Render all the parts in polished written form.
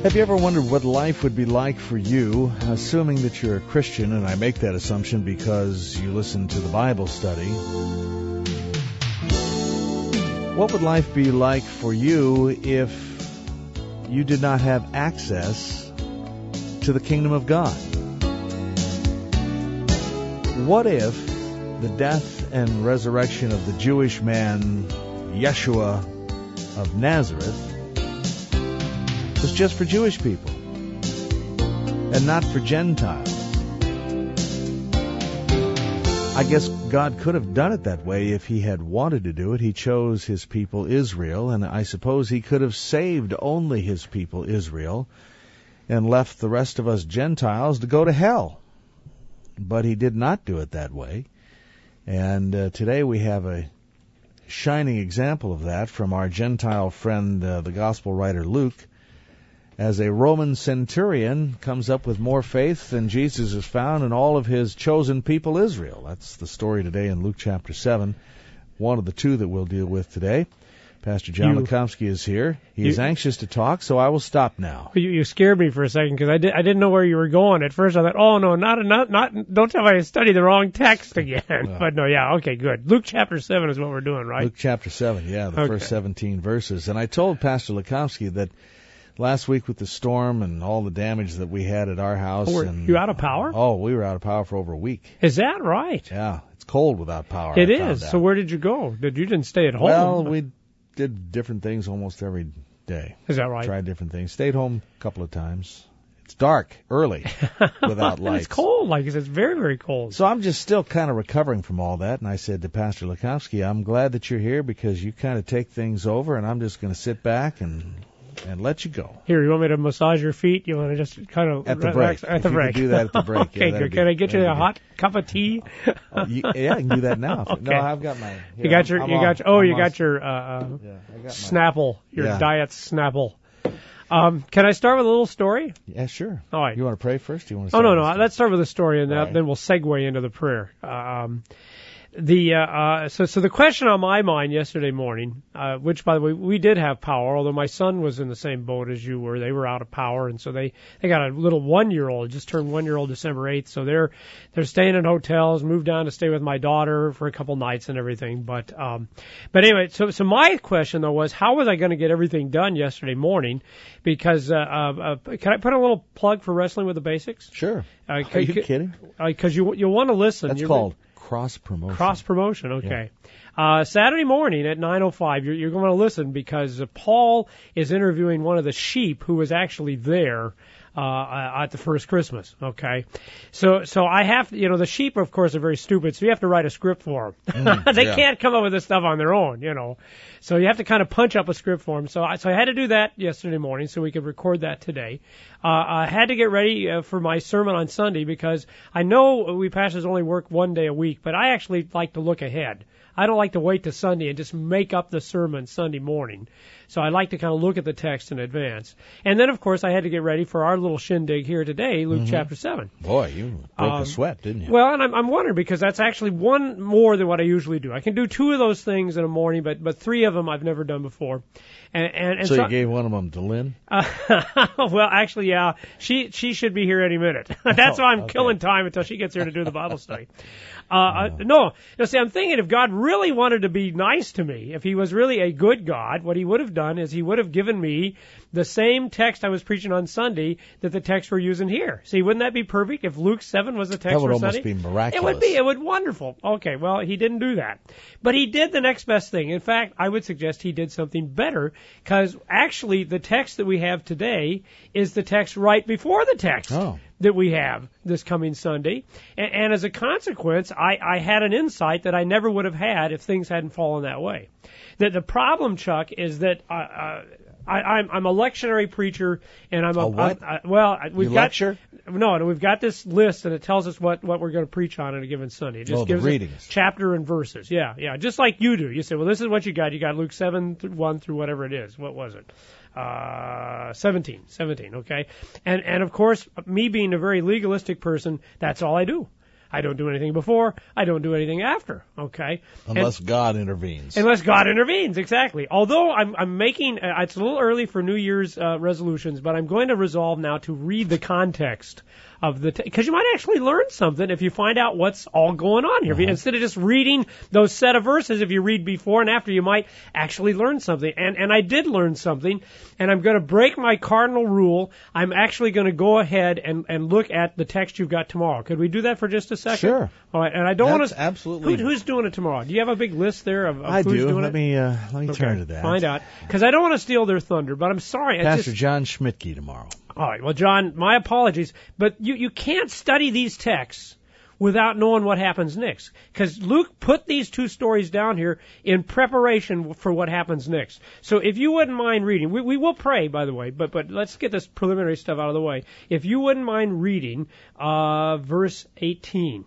Have you ever wondered what life would be like for you, assuming that you're a Christian, and I make that assumption because you listen to the Bible study? What would life be like for you if you did not have access to the kingdom of God? What if the death and resurrection of the Jewish man, Yeshua of Nazareth, was just for Jewish people and not for Gentiles? I guess God could have done it that way if he had wanted to do it. He chose his people Israel, and I suppose he could have saved only his people Israel and left the rest of us Gentiles to go to hell. But he did not do it that way. And today we have a shining example of that from our Gentile friend, the gospel writer Luke, as a Roman centurion comes up with more faith than Jesus has found in all of his chosen people Israel. That's the story today in Luke chapter 7, one of the two that we'll deal with today. Pastor John Lekomsky is here. He's anxious to talk, so I will stop now. You scared me for a second because I didn't know where you were going. At first I thought, oh no, not don't tell me I studied the wrong text again. But no, yeah, okay, good. Luke chapter 7 is what we're doing, right? Luke chapter 7, yeah, the first 17 verses. And I told Pastor Lekomsky that last week with the storm and all the damage that we had at our house. Were you out of power? Oh, we were out of power for over a week. Is that right? Yeah, it's cold without power. It is. So where did you go? You didn't stay at home? Well, we did different things almost every day. Is that right? Tried different things. Stayed home a couple of times. It's dark early without lights. It's cold. Like it's very, very cold. So I'm just still kind of recovering from all that. And I said to Pastor Lekomsky, I'm glad that you're here because you kind of take things over, and I'm just going to sit back and let you go. Here, you want me to massage your feet? You want to just kind of at the break? At the break. Do that at the break. Okay, yeah, good. Can I get you a hot cup of tea? Yeah, I can do that now. Okay. No, I've got my. Here, you got your Snapple, your diet Snapple. Can I start with a little story? Yeah, sure. All right. You want to pray first? Or you want to? No. Let's start with a story, and then we'll segue into the prayer. So the question on my mind yesterday morning, which by the way we did have power, although my son was in the same boat as you were. They were out of power, and so they got a little 1-year-old, just turned 1-year-old December 8th. So they're staying in hotels, moved down to stay with my daughter for a couple nights and everything. But anyway, so my question though was, how was I going to get everything done yesterday morning? Because can I put a little plug for Wrestling with the Basics? Sure. Are you kidding? Because you'll want to listen. That's called cross promotion. Cross promotion, okay. Yeah. Saturday morning at 9:05, you're going to listen because Paul is interviewing one of the sheep who was actually there at the first Christmas. Okay, so I have to, the sheep of course are very stupid, so you have to write a script for them. They can't come up with this stuff on their own, So you have to kind of punch up a script for them. So I had to do that yesterday morning so we could record that today. I had to get ready for my sermon on Sunday because I know we pastors only work one day a week, but I actually like to look ahead. I don't like to wait to Sunday and just make up the sermon Sunday morning. So I like to kind of look at the text in advance. And then, of course, I had to get ready for our little shindig here today, Luke chapter 7. Boy, you broke a sweat, didn't you? Well, and I'm wondering because that's actually one more than what I usually do. I can do 2 of those things in a morning, but 3 of them I've never done before. And so you gave one of them to Lynn? Well, actually, yeah. She should be here any minute. That's why I'm killing time until she gets here to do the Bible study. No, see, I'm thinking if God really wanted to be nice to me, if he was really a good God, what he would have done is he would have given me the same text I was preaching on Sunday that the text we're using here. See, wouldn't that be perfect if Luke 7 was the text for Sunday? That would almost be miraculous. It would wonderful. Okay, well, he didn't do that. But he did the next best thing. In fact, I would suggest he did something better because actually the text that we have today is the text right before the text that we have this coming Sunday. And as a consequence, I had an insight that I never would have had if things hadn't fallen that way. The problem, Chuck, is that I'm a lectionary preacher, and I'm a what? We've got lecture? No, and we've got this list, and it tells us what we're going to preach on a given Sunday. It just gives us chapter and verses. Yeah, just like you do. You say, well, this is what you got. You got Luke 7:1 through whatever it is. What was it? 17, okay? And of course, me being a very legalistic person, that's all I do. I don't do anything before. I don't do anything after. Okay. Unless God intervenes. Unless God intervenes, exactly. Although I'm making, it's a little early for New Year's resolutions, but I'm going to resolve now to read the context of because you might actually learn something if you find out what's all going on here. Instead of just reading those set of verses, if you read before and after, you might actually learn something. And I did learn something, and I'm going to break my cardinal rule. I'm actually going to go ahead and look at the text you've got tomorrow. Could we do that for just a second? Sure. All right. And I don't want to. Absolutely. Who's doing it tomorrow? Do you have a big list there of I who's do. doing Let it? me turn to that. Find out, because I don't want to steal their thunder. But I'm sorry. Pastor John Schmidtke tomorrow. All right. Well, John, my apologies, but you can't study these texts without knowing what happens next, because Luke put these two stories down here in preparation for what happens next. So if you wouldn't mind reading, we will pray, by the way, but let's get this preliminary stuff out of the way. If you wouldn't mind reading verse 18.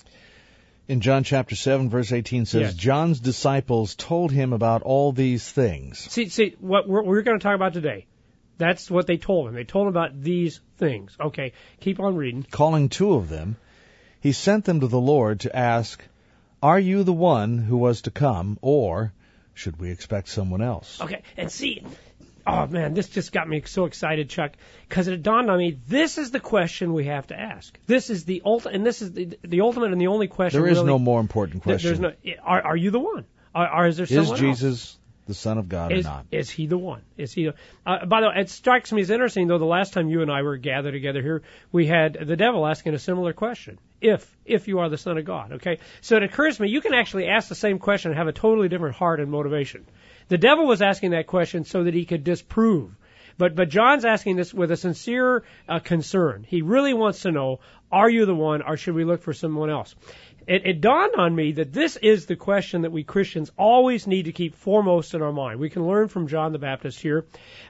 In John chapter 7, verse 18 says, Yes. John's disciples told him about all these things. See what we're going to talk about today. That's what they told him. They told him about these things. Okay, keep on reading. Calling two of them, he sent them to the Lord to ask, Are you the one who was to come, or should we expect someone else? Okay, and see, oh man, this just got me so excited, Chuck, because it dawned on me, this is the question we have to ask. This is the ultimate, and this is the ultimate and the only question. There is really, no more important question. There's no. Are you the one? Or is there someone else? Is Jesus the Son of God or not? Is he the one? Is he? By the way, it strikes me as interesting, though, the last time you and I were gathered together here, we had the devil asking a similar question. If you are the Son of God, okay? So it occurs to me, you can actually ask the same question and have a totally different heart and motivation. The devil was asking that question so that he could disprove. But John's asking this with a sincere concern. He really wants to know, are you the one, or should we look for someone else? It dawned on me that this is the question that we Christians always need to keep foremost in our mind. We can learn from John the Baptist here.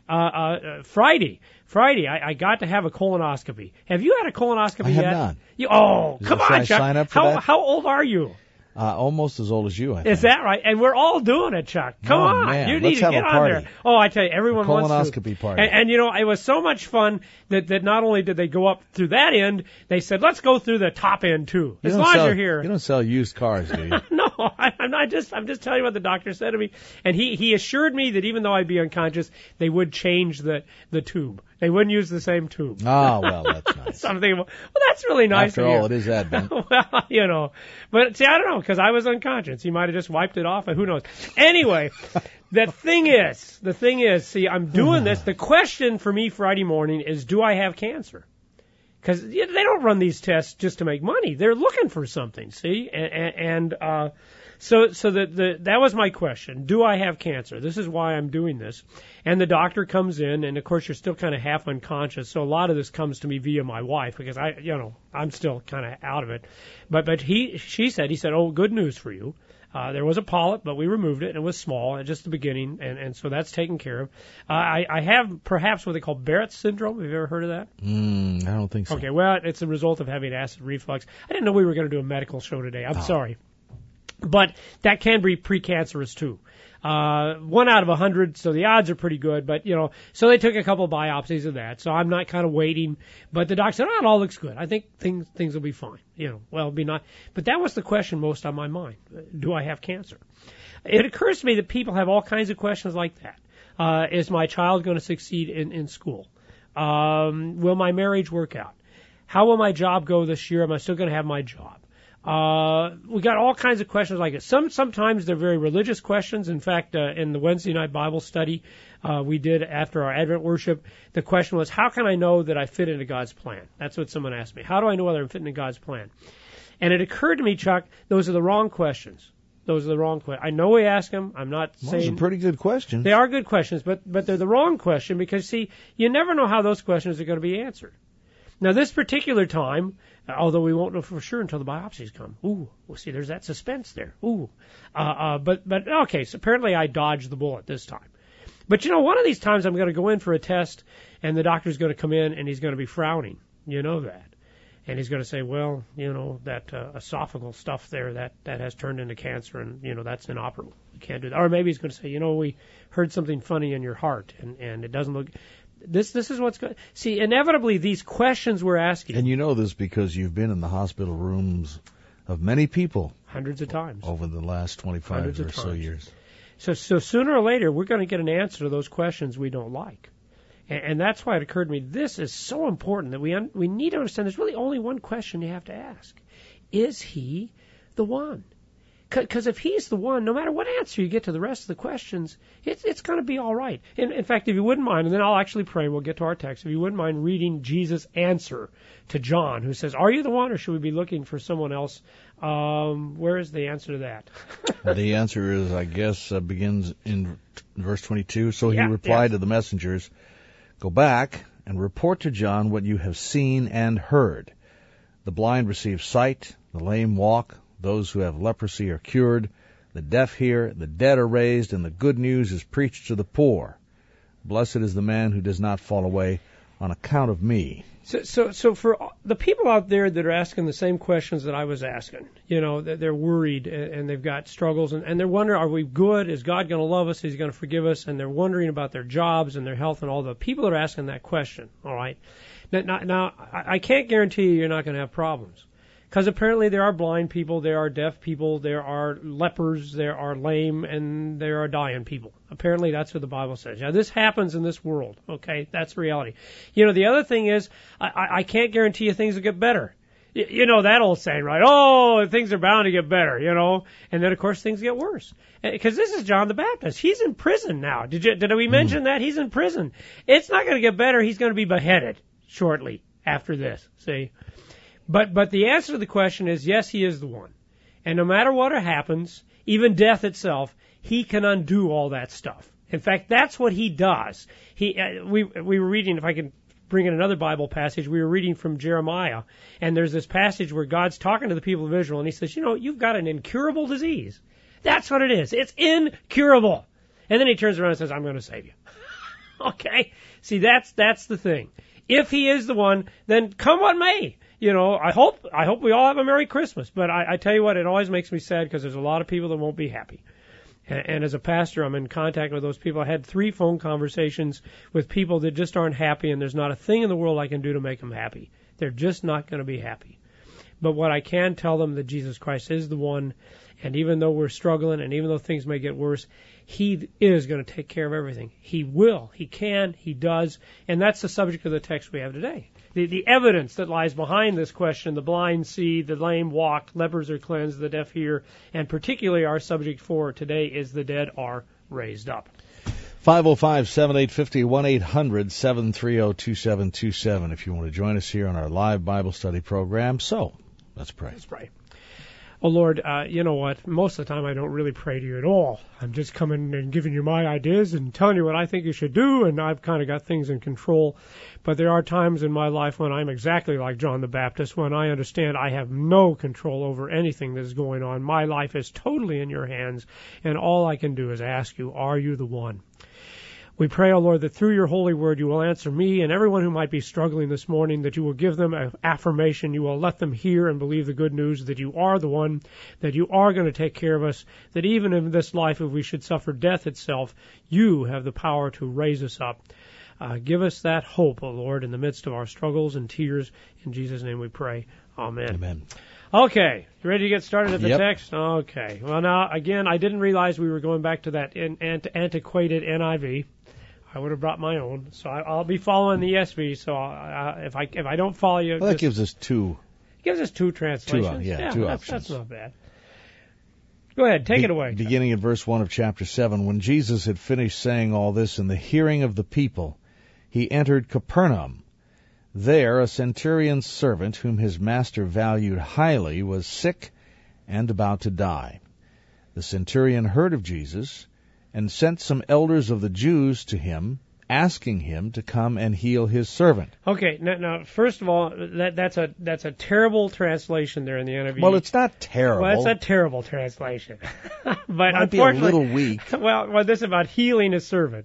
Friday, I got to have a colonoscopy. Have you had a colonoscopy yet? I have not. Come on, Chuck. Sign up for that? How old are you? Almost as old as you, I think. Is that right? And we're all doing it, Chuck. Come on. Man. You need Let's to have get a on party. there. Oh, I tell you, everyone wants to. Colonoscopy party. And you know, it was so much fun that not only did they go up through that end, they said, let's go through the top end too. As long as you're here. You don't sell used cars, do you? No, I'm just telling you what the doctor said to me. And he assured me that even though I'd be unconscious, they would change the tube. They wouldn't use the same tube. Oh, well, that's nice. Something. Well, that's really nice. After all, it is Advent. Well, you know. But see, I don't know, because I was unconscious. He might have just wiped it off, and who knows. Anyway, the thing is, see, I'm doing this. The question for me Friday morning is, do I have cancer? Because they don't run these tests just to make money. They're looking for something, see? So that was my question. Do I have cancer? This is why I'm doing this. And the doctor comes in, and of course you're still kind of half unconscious. So a lot of this comes to me via my wife, because I'm still kind of out of it. But he said, oh, good news for you. There was a polyp, but we removed it, and it was small at just the beginning, and so that's taken care of. I have perhaps what they call Barrett's syndrome. Have you ever heard of that? I don't think so. Okay, well, it's a result of having acid reflux. I didn't know we were going to do a medical show today. I'm sorry. But that can be precancerous too. 1 out of 100, so the odds are pretty good. But, so they took a couple biopsies of that. So I'm not kind of waiting. But the doctor said, it all looks good. I think things will be fine. It'll be not. But that was the question most on my mind. Do I have cancer? It occurs to me that people have all kinds of questions like that. Is my child going to succeed in school? Will my marriage work out? How will my job go this year? Am I still going to have my job? We got all kinds of questions like it. Sometimes they're very religious questions. In fact, in the Wednesday night Bible study we did after our Advent worship, the question was, how can I know that I fit into God's plan? That's what someone asked me. How do I know whether I'm fitting into God's plan? And it occurred to me, Chuck, those are the wrong questions. Those are the wrong questions. I know we ask them. I'm not saying... Those are pretty good questions. They are good questions, but they're the wrong question because, see, you never know how those questions are going to be answered. Now, this particular time, although we won't know for sure until the biopsies come. Ooh, well, see, there's that suspense there. Ooh. But okay, so apparently I dodged the bullet this time. But, one of these times I'm going to go in for a test, and the doctor's going to come in, and he's going to be frowning. You know that. And he's going to say, well, that esophageal stuff there, that has turned into cancer, and, that's inoperable. We can't do that. Or maybe he's going to say, we heard something funny in your heart, and it doesn't look... This is what's going. See, inevitably these questions we're asking. And you know this because you've been in the hospital rooms of many people hundreds of times over the last 25 or so years. So sooner or later we're going to get an answer to those questions we don't like. And that's why it occurred to me, this is so important that we need to understand there's really only one question you have to ask. Is he the one? Because if he's the one, no matter what answer you get to the rest of the questions, it's going to be all right. In fact, if you wouldn't mind, and then I'll actually pray, we'll get to our text, if you wouldn't mind reading Jesus' answer to John, who says, are you the one, or should we be looking for someone else? Where is the answer to that? The answer is, I guess, begins in verse 22. So he replied to the messengers, go back and report to John what you have seen and heard. The blind receive sight, the lame walk, those who have leprosy are cured, the deaf hear, the dead are raised, and the good news is preached to the poor. Blessed is the man who does not fall away on account of me. So for the people out there that are asking the same questions that I was asking, you know, they're worried and they've got struggles and they're wondering, are we good? Is God going to love us? Is he going to forgive us? And they're wondering about their jobs and their health and all the people that are asking that question, all right? Now I can't guarantee you're not going to have problems. Because apparently there are blind people, there are deaf people, there are lepers, there are lame, and there are dying people. Apparently that's what the Bible says. Now this happens in this world, okay? That's reality. You know, the other thing is, I can't guarantee you things will get better. You know that old saying, right? Oh, things are bound to get better, you know? And then, of course, things get worse. Because this is John the Baptist. He's in prison now. Did we mention that? He's in prison. It's not going to get better. He's going to be beheaded shortly after this, see? But the answer to the question is, yes, he is the one. And no matter what happens, even death itself, he can undo all that stuff. In fact, that's what he does. We were reading, if I can bring in another Bible passage, we were reading from Jeremiah, and there's this passage where God's talking to the people of Israel, and he says, you know, you've got an incurable disease. That's what it is. It's incurable. And then he turns around and says, I'm going to save you. Okay? See, that's the thing. If he is the one, then come what may. You know, I hope we all have a Merry Christmas. But I tell you what, it always makes me sad because there's a lot of people that won't be happy. And as a pastor, I'm in contact with those people. I had 3 phone conversations with people that just aren't happy, and there's not a thing in the world I can do to make them happy. They're just not going to be happy. But what I can tell them that Jesus Christ is the one, and even though we're struggling, and even though things may get worse, he is going to take care of everything. He will. He can. He does. And that's the subject of the text we have today. The evidence that lies behind this question, the blind see, the lame walk, lepers are cleansed, the deaf hear, and particularly our subject for today is the dead are raised up. 505-7850, 1-800-730-2727 if you want to join us here on our live Bible study program. So, let's pray. Let's pray. Oh, Lord, you know what? Most of the time I don't really pray to you at all. I'm just coming and giving you my ideas and telling you what I think you should do, and I've kind of got things in control. But there are times in my life when I'm exactly like John the Baptist, when I understand I have no control over anything that is going on. My life is totally in your hands, and all I can do is ask you, are you the one? We pray, O Lord, that through your holy word you will answer me and everyone who might be struggling this morning, that you will give them an affirmation, you will let them hear and believe the good news that you are the one, that you are going to take care of us, that even in this life, if we should suffer death itself, you have the power to raise us up. Give us that hope, O Lord, in the midst of our struggles and tears. In Jesus' name we pray. Amen. Amen. Okay, you ready to get started at the Yep. text? Okay. Well, now, again, I didn't realize we were going back to that antiquated NIV. I would have brought my own, so I'll be following the ESV. So if I don't follow you, Well, that gives us two. Gives us 2 translations. Two that's, options. That's not bad. Go ahead, take it away. Beginning in verse 1 of chapter 7, when Jesus had finished saying all this in the hearing of the people, he entered Capernaum. There a centurion's servant, whom his master valued highly, was sick and about to die. The centurion heard of Jesus and sent some elders of the Jews to him, asking him to come and heal his servant. Okay, now first of all, that's a terrible translation there in the NIV. Well, it's not terrible. Well, it's a terrible translation. But might be a unfortunately, little weak. Well, this is about healing a servant.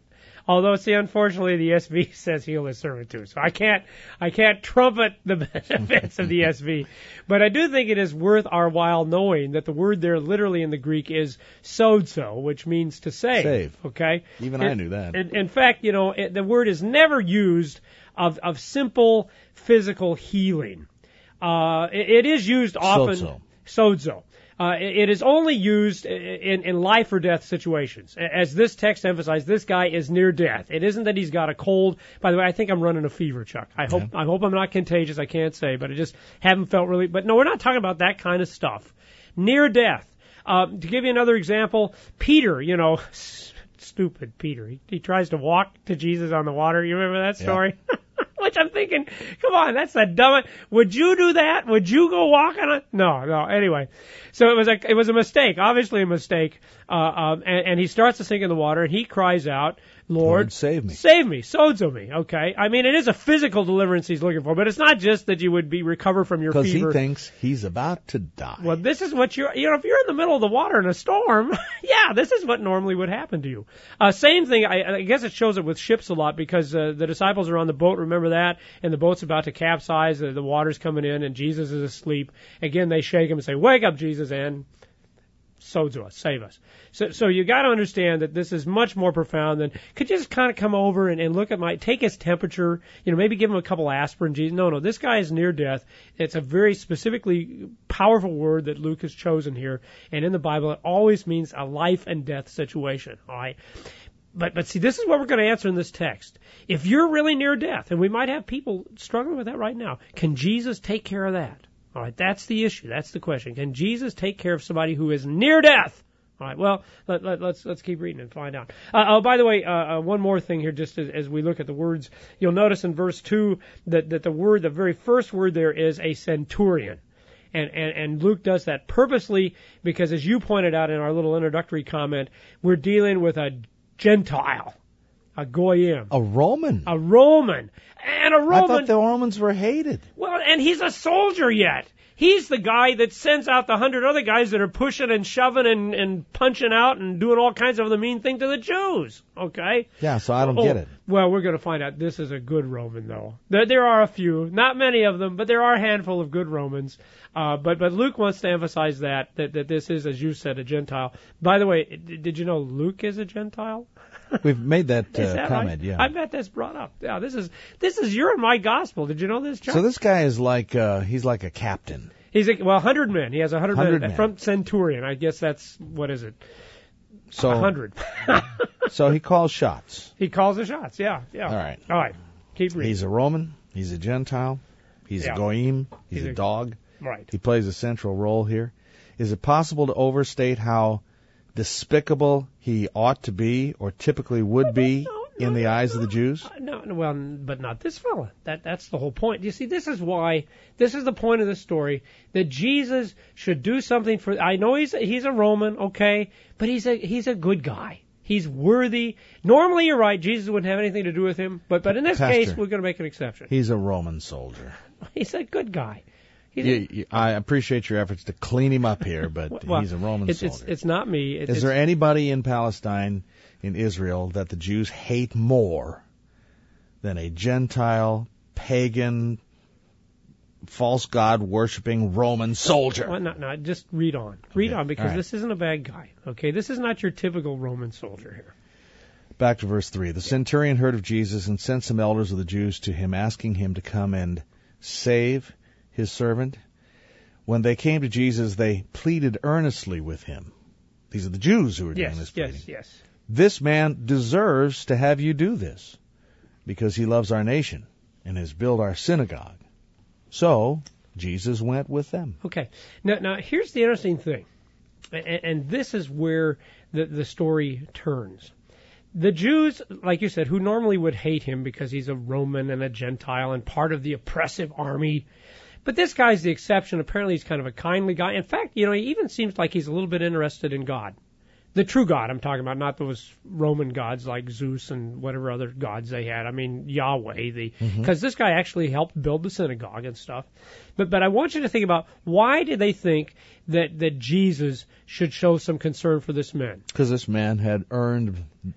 Although, see, unfortunately, the SV says heal his servant too. So I can't trumpet the benefits of the SV. But I do think it is worth our while knowing that the word there literally in the Greek is sozo, which means to save. Save. Okay? I knew that. In fact, the word is never used of simple physical healing. It is used often. Sozo. It is only used in life or death situations. As this text emphasized, this guy is near death. It isn't that he's got a cold. By the way, I think I'm running a fever, Chuck. I hope I'm not contagious. I can't say, but I just haven't felt really. But no, we're not talking about that kind of stuff. Near death. To give you another example, Peter, stupid Peter. He tries to walk to Jesus on the water. You remember that story? Yeah. Which I'm thinking, come on, that's the dumbest. Would you do that? Would you go walk on it? No. Anyway, so it was a mistake, obviously a mistake. And he starts to sink in the water, and he cries out, Lord, save me. Save me. Sozo me. Okay. I mean, it is a physical deliverance he's looking for, but it's not just that you would be recover from your fever. Because he thinks he's about to die. Well, this is what if you're in the middle of the water in a storm, this is what normally would happen to you. Same thing. I guess it shows it with ships a lot because the disciples are on the boat. Remember that? And the boat's about to capsize. The water's coming in, and Jesus is asleep. Again, they shake him and say, "Wake up, Jesus!" and sozo us, save us. So you got to understand that this is much more profound than could you just kind of come over and look at take his temperature, maybe give him a couple aspirin. Jesus, no, this guy is near death. It's a very specifically powerful word that Luke has chosen here, and in the Bible it always means a life and death situation. All right. But see, this is what we're going to answer in this text. If you're really near death, and we might have people struggling with that right now, can Jesus take care of that? All right, that's the issue. That's the question. Can Jesus take care of somebody who is near death? All right, well, let's keep reading and find out. By the way, one more thing here, just as we look at the words, you'll notice in verse 2 that the very first word there is a centurion. And Luke does that purposely because, as you pointed out in our little introductory comment, we're dealing with a Gentile, a goyim. A Roman. A Roman. And a Roman. I thought the Romans were hated. Well, and he's a soldier yet. He's the guy that sends out the 100 other guys that are pushing and shoving and punching out and doing all kinds of the mean thing to the Jews. Okay? Yeah, so I don't get it. Well, we're going to find out this is a good Roman, though. There are a few, not many of them, but there are a handful of good Romans. But Luke wants to emphasize that this is, as you said, a Gentile. By the way, did you know Luke is a Gentile? We've made that comment, right? yeah. I bet that's brought up. Yeah, this is you're in my gospel. Did you know this, Chuck? So this guy is he's like a captain. He's 100 men. He has 100 men from Centurion. I guess that's, what is it? So 100. So he calls shots. He calls the shots. Yeah. All right. Keep reading. He's a Roman. He's a Gentile. He's a goyim. He's a dog. Right. He plays a central role here. Is it possible to overstate how despicable he ought to be, or typically would be, in the eyes of the Jews? No, well, but not this fella. That's the whole point. You see, this is the point of the story, that Jesus should do something for. I know he's a Roman, okay, but he's a good guy. He's worthy. Normally, you're right. Jesus wouldn't have anything to do with him, but in this case, we're going to make an exception. He's a Roman soldier. He's a good guy. I appreciate your efforts to clean him up here, but he's a Roman soldier. It's not me. Is there anybody in Palestine, in Israel, that the Jews hate more than a Gentile, pagan, false god worshipping Roman soldier? Well, no, just read on. Read on, because this isn't a bad guy. Okay, this is not your typical Roman soldier here. Back to verse 3. The centurion heard of Jesus and sent some elders of the Jews to him, asking him to come and save his servant. When they came to Jesus, they pleaded earnestly with him. These are the Jews who are doing this pleading. Yes. This man deserves to have you do this, because he loves our nation and has built our synagogue. So Jesus went with them. Okay. Now here's the interesting thing, and this is where the story turns. The Jews, like you said, who normally would hate him because he's a Roman and a Gentile and part of the oppressive army. But this guy's the exception. Apparently he's kind of a kindly guy. In fact, he even seems like he's a little bit interested in God. The true God I'm talking about, not those Roman gods like Zeus and whatever other gods they had. I mean, Yahweh, because this guy actually helped build the synagogue and stuff. But I want you to think about, why did they think that Jesus should show some concern for this man? Because this man had earned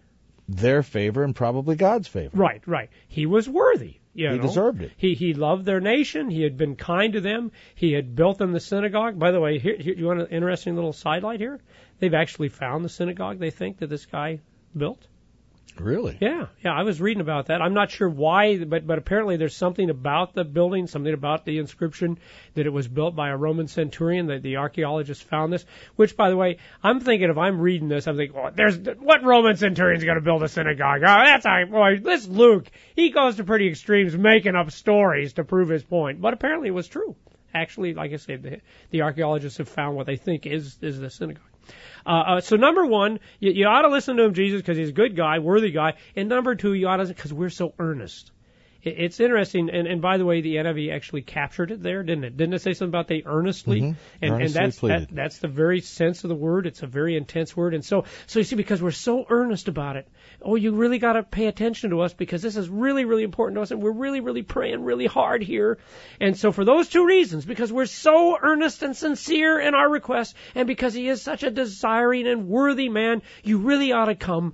their favor and probably God's favor. Right. He was worthy. He deserved it. He loved their nation. He had been kind to them. He had built them the synagogue. By the way, here you want an interesting little sidelight here? They've actually found the synagogue, they think, that this guy built. Really? Yeah, I was reading about that. I'm not sure why, but apparently there's something about the building, something about the inscription, that it was built by a Roman centurion, that the archaeologists found this, which, by the way, I'm thinking, if I'm reading this, I'm thinking, what Roman centurion's going to build a synagogue? Oh, that's all right, boy, this Luke, he goes to pretty extremes making up stories to prove his point. But apparently it was true. Actually, like I said, the archaeologists have found what they think is the synagogue. So number one, you ought to listen to him, Jesus, because he's a good guy, worthy guy. And number two, you ought to, because we're so earnest. It's interesting, and by the way, the NIV actually captured it there, didn't it? Didn't it say something about they earnestly? Mm-hmm. And that's the very sense of the word. It's a very intense word. And so you see, because we're so earnest about it, you really got to pay attention to us, because this is really, really important to us, and we're really, really praying really hard here. And so for those two reasons, because we're so earnest and sincere in our requests, and because he is such a desiring and worthy man, you really ought to come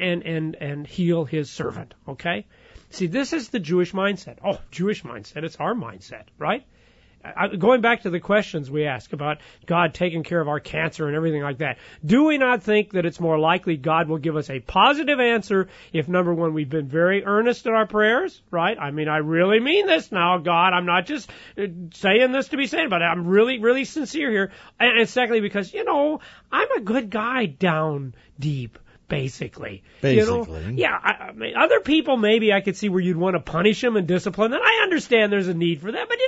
and heal his servant, okay? See, this is the Jewish mindset. Oh, Jewish mindset. It's our mindset, right? Going back to the questions we ask about God taking care of our cancer and everything like that, do we not think that it's more likely God will give us a positive answer if, number one, we've been very earnest in our prayers, right? I mean, I really mean this now, God. I'm not just saying this to be saying, but I'm really, really sincere here. And secondly, because, I'm a good guy down deep. Basically. Yeah. I mean, other people, maybe I could see where you'd want to punish them and discipline them. I understand there's a need for that, but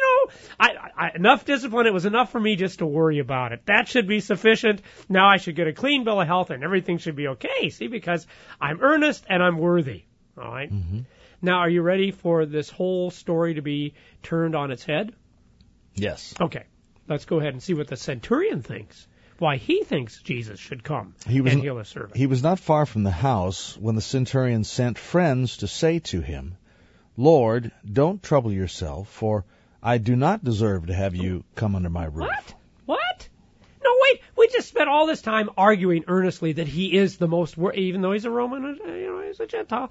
I enough discipline. It was enough for me just to worry about it. That should be sufficient. Now I should get a clean bill of health and everything should be okay. See, because I'm earnest and I'm worthy. All right. Mm-hmm. Now, are you ready for this whole story to be turned on its head? Yes. Okay. Let's go ahead and see what the centurion thinks. Why he thinks Jesus should come and heal his servant. He was not far from the house when the centurion sent friends to say to him, Lord, don't trouble yourself, for I do not deserve to have you come under my roof. What? No, wait. We just spent all this time arguing earnestly that he is the most worthy, even though he's a Roman, he's a Gentile.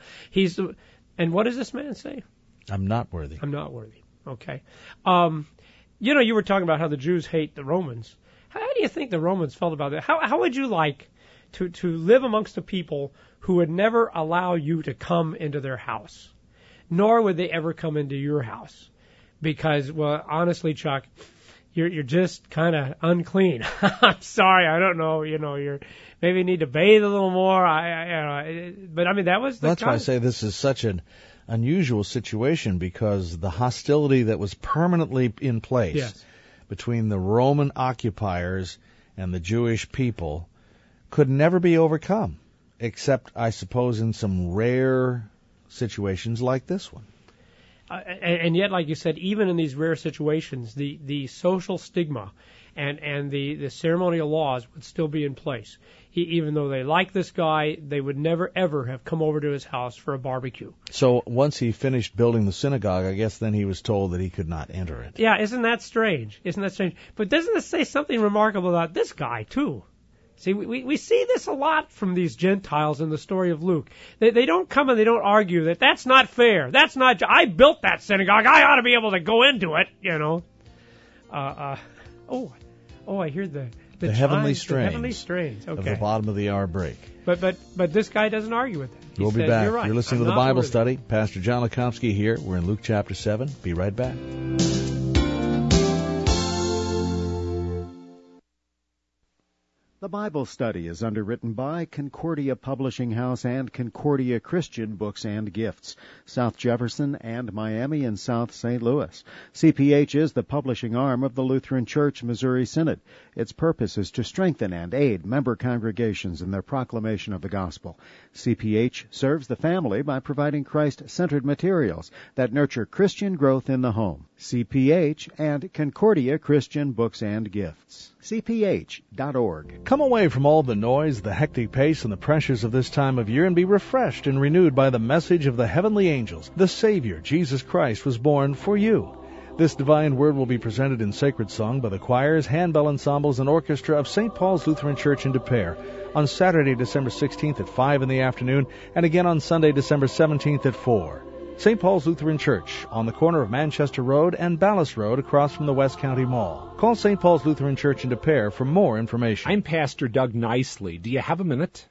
And what does this man say? I'm not worthy. I'm not worthy. Okay. You were talking about how the Jews hate the Romans. How do you think the Romans felt about that? How would you like to live amongst a people who would never allow you to come into their house, nor would they ever come into your house? Because, well, honestly, Chuck, you're just kind of unclean. I'm sorry, I don't know. You're maybe need to bathe a little more. But I mean that was. That's why I say this is such an unusual situation, because the hostility that was permanently in place. Yes. Between the Roman occupiers and the Jewish people could never be overcome, except, I suppose, in some rare situations like this one. And yet, like you said, even in these rare situations, the social stigma and the ceremonial laws would still be in place. Even though they like this guy, they would never, ever have come over to his house for a barbecue. So once he finished building the synagogue, I guess then he was told that he could not enter it. Yeah, isn't that strange? But doesn't it say something remarkable about this guy, too? See, we see this a lot from these Gentiles in the story of Luke. They don't come and they don't argue that's not fair. That's not. I built that synagogue. I ought to be able to go into it, I hear the heavenly chimes, strains. The heavenly strains. Okay. Of the bottom of the hour break. But this guy doesn't argue with that. We'll be back. You're right. You're listening to the Bible Study. Pastor John Lekomsky here. We're in Luke chapter 7. Be right back. The Bible Study is underwritten by Concordia Publishing House and Concordia Christian Books and Gifts, South Jefferson and Miami and South St. Louis. CPH is the publishing arm of the Lutheran Church Missouri Synod. Its purpose is to strengthen and aid member congregations in their proclamation of the gospel. CPH serves the family by providing Christ-centered materials that nurture Christian growth in the home. CPH and Concordia Christian Books and Gifts. CPH.org. Come away from all the noise, the hectic pace, and the pressures of this time of year and be refreshed and renewed by the message of the heavenly angels. The Savior, Jesus Christ, was born for you. This divine word will be presented in sacred song by the choirs, handbell ensembles, and orchestra of St. Paul's Lutheran Church in Des Peres on Saturday, December 16th at 5 in the afternoon, and again on Sunday, December 17th at 4. St. Paul's Lutheran Church, on the corner of Manchester Road and Ballas Road across from the West County Mall. Call St. Paul's Lutheran Church in Des Peres for more information. I'm Pastor Doug Nicely. Do you have a minute?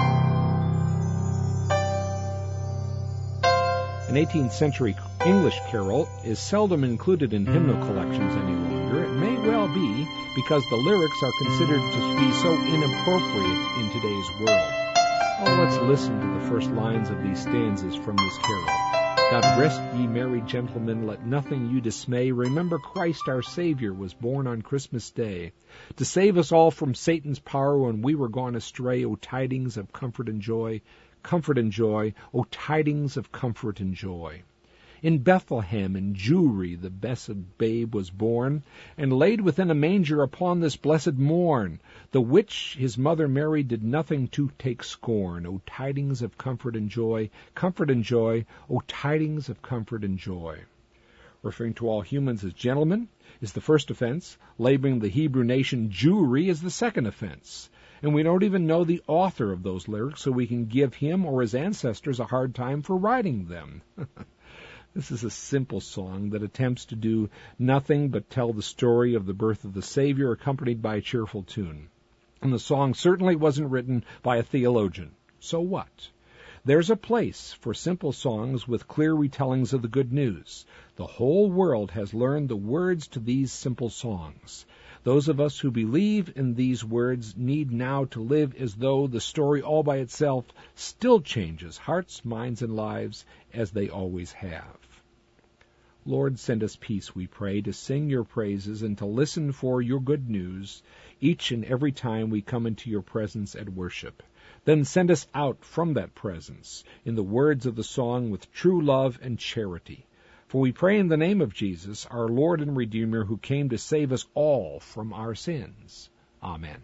An 18th century English carol is seldom included in hymnal collections any longer. It may well be because the lyrics are considered to be so inappropriate in today's world. Oh, let's listen to the first lines of these stanzas from this carol. God rest ye merry gentlemen, let nothing you dismay. Remember Christ our Savior was born on Christmas Day to save us all from Satan's power when we were gone astray. O tidings of comfort and joy, O tidings of comfort and joy. In Bethlehem in Jewry the blessed babe was born, and laid within a manger upon this blessed morn, the which his mother Mary did nothing to take scorn. O tidings of comfort and joy, O tidings of comfort and joy. Referring to all humans as gentlemen is the first offense. Labeling the Hebrew nation Jewry is the second offense. And we don't even know the author of those lyrics, so we can give him or his ancestors a hard time for writing them. This is a simple song that attempts to do nothing but tell the story of the birth of the Savior, accompanied by a cheerful tune. And the song certainly wasn't written by a theologian. So what? There's a place for simple songs with clear retellings of the good news. The whole world has learned the words to these simple songs. Those of us who believe in these words need now to live as though the story all by itself still changes hearts, minds, and lives as they always have. Lord, send us peace, we pray, to sing your praises and to listen for your good news each and every time we come into your presence at worship. Then send us out from that presence in the words of the song with true love and charity. For we pray in the name of Jesus, our Lord and Redeemer, who came to save us all from our sins. Amen.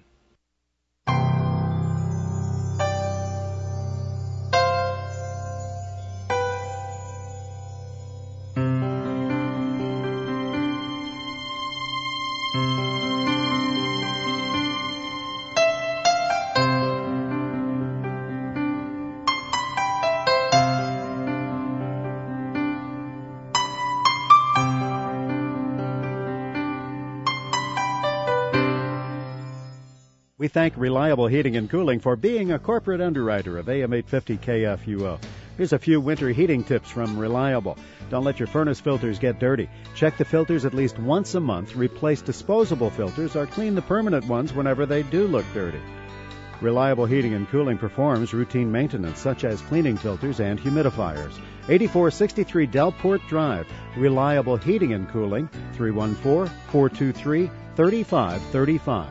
We thank Reliable Heating and Cooling for being a corporate underwriter of AM 850 KFUO. Here's a few winter heating tips from Reliable. Don't let your furnace filters get dirty. Check the filters at least once a month. Replace disposable filters or clean the permanent ones whenever they do look dirty. Reliable Heating and Cooling performs routine maintenance such as cleaning filters and humidifiers. 8463 Delport Drive. Reliable Heating and Cooling, 314-423-3535.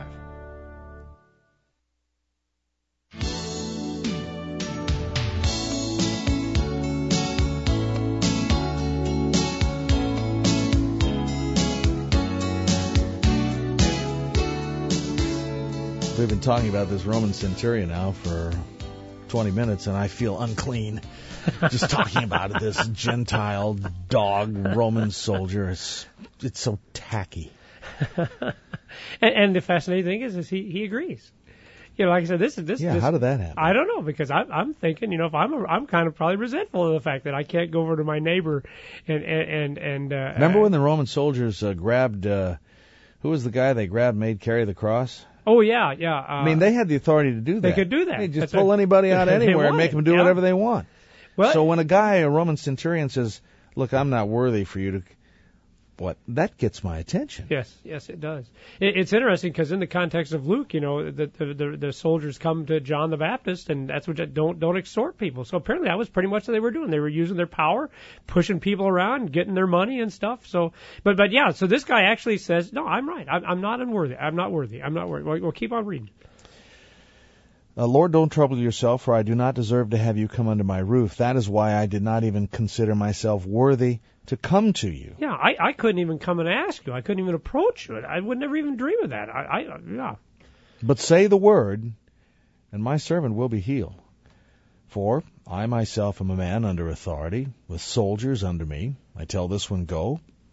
We've been talking about this Roman centurion now for 20 minutes, and I feel unclean just talking about it. This Gentile dog Roman soldier. It's so tacky. and the fascinating thing is he agrees. You know, like I said, this. Yeah, how did that happen? I don't know, because I'm thinking, you know, if I'm kind of probably resentful of the fact that I can't go over to my neighbor and remember when the Roman soldiers grabbed who was the guy they grabbed made carry the cross? Oh, yeah. I mean, they had the authority to do that. They could do that. They just pull anybody out anywhere and make them do whatever they want. Well, so when a Roman centurion says, look, I'm not worthy for you to... that gets my attention. Yes, it does. It's interesting because in the context of Luke, you know, the soldiers come to John the Baptist, and that's what don't extort people. So apparently that was pretty much what they were doing. They were using their power, pushing people around, getting their money and stuff. So, but yeah, so this guy actually says, no, I'm right. I'm not unworthy. I'm not worthy. We'll keep on reading. Lord, don't trouble yourself, for I do not deserve to have you come under my roof. That is why I did not even consider myself worthy to come to you. Yeah, I couldn't even come and ask you. I couldn't even approach you. I would never even dream of that. Yeah. But say the word, and my servant will be healed. For I myself am a man under authority, with soldiers under me. I tell this one, go,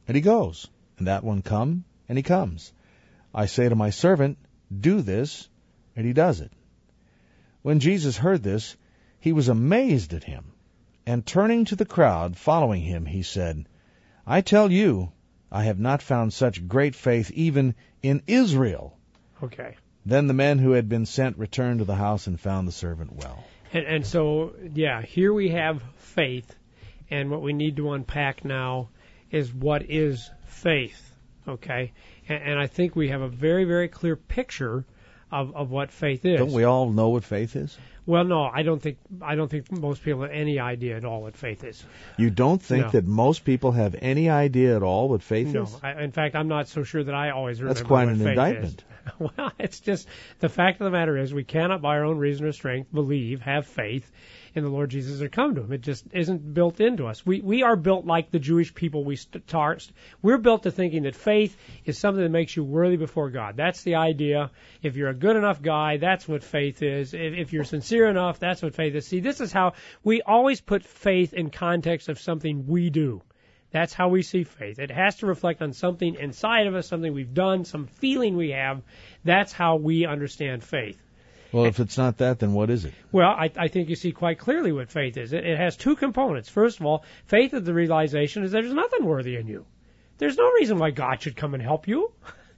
And he goes. And that one come, and he comes. I say to my servant, do this, and he does it. When Jesus heard this, he was amazed at him. And turning to the crowd following him, he said, I tell you, I have not found such great faith even in Israel. Okay. Then the men who had been sent returned to the house and found the servant well. And so, yeah, here we have faith. And what we need to unpack now is what is faith. Okay? And I think we have a very, very clear picture of what faith is. Don't we all know what faith is? Well, no, I don't think most people have any idea at all what faith is. You don't think that most people have any idea at all what faith is? No. In fact, I'm not so sure that I always remember That's quite what an faith indictment. Is. Well, it's just the fact of the matter is we cannot by our own reason or strength believe, have faith in the Lord Jesus or come to Him. It just isn't built into us. We are built like the Jewish people we're built to thinking that faith is something that makes you worthy before God. That's the idea. If you're a good enough guy, that's what faith is. If you're sincere enough, that's what faith is. See, this is how we always put faith in context of something we do. That's how we see faith. It has to reflect on something inside of us, something we've done, some feeling we have. That's how we understand faith. Well, if it's not that, then what is it? Well, I think you see quite clearly what faith is. It has two components. First of all, faith is the realization is there's nothing worthy in you. There's no reason why God should come and help you.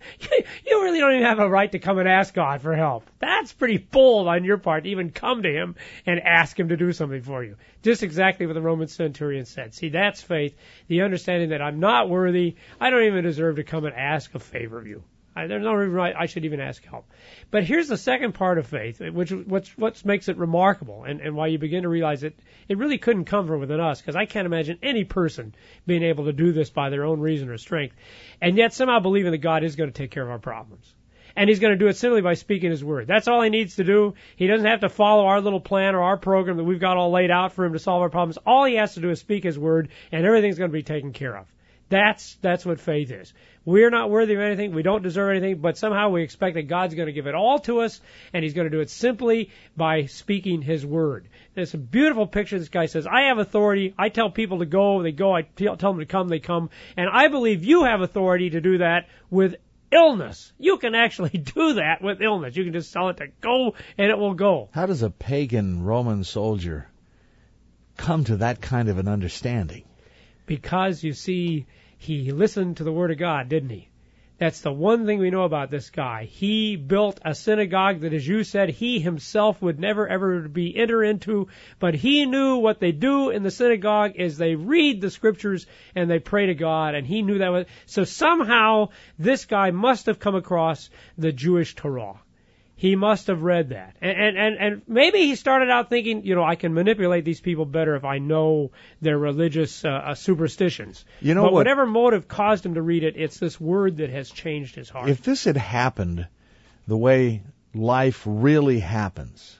You really don't even have a right to come and ask God for help. That's pretty bold on your part to even come to Him and ask Him to do something for you. Just exactly what the Roman centurion said. See, that's faith, the understanding that I'm not worthy, I don't even deserve to come and ask a favor of you. There's no reason I should even ask help. But here's the second part of faith, what makes it remarkable and why you begin to realize it really couldn't come from within us, because I can't imagine any person being able to do this by their own reason or strength, and yet somehow believing that God is going to take care of our problems. And He's going to do it simply by speaking His word. That's all He needs to do. He doesn't have to follow our little plan or our program that we've got all laid out for Him to solve our problems. All He has to do is speak His word, and everything's going to be taken care of. That's what faith is. We're not worthy of anything. We don't deserve anything, but somehow we expect that God's going to give it all to us, and He's going to do it simply by speaking His word. And it's a beautiful picture. This guy says, I have authority. I tell people to go, they go. I tell them to come, they come. And I believe you have authority to do that with illness. You can actually do that with illness. You can just tell it to go, and it will go. How does a pagan Roman soldier come to that kind of an understanding? Because, you see, he listened to the Word of God, didn't he? That's the one thing we know about this guy. He built a synagogue that, as you said, he himself would never, ever enter into. But he knew what they do in the synagogue is they read the Scriptures and they pray to God, and he knew that. So somehow this guy must have come across the Jewish Torah. He must have read that. And maybe he started out thinking, I can manipulate these people better if I know their religious superstitions. But whatever motive caused him to read it, it's this word that has changed his heart. If this had happened the way life really happens,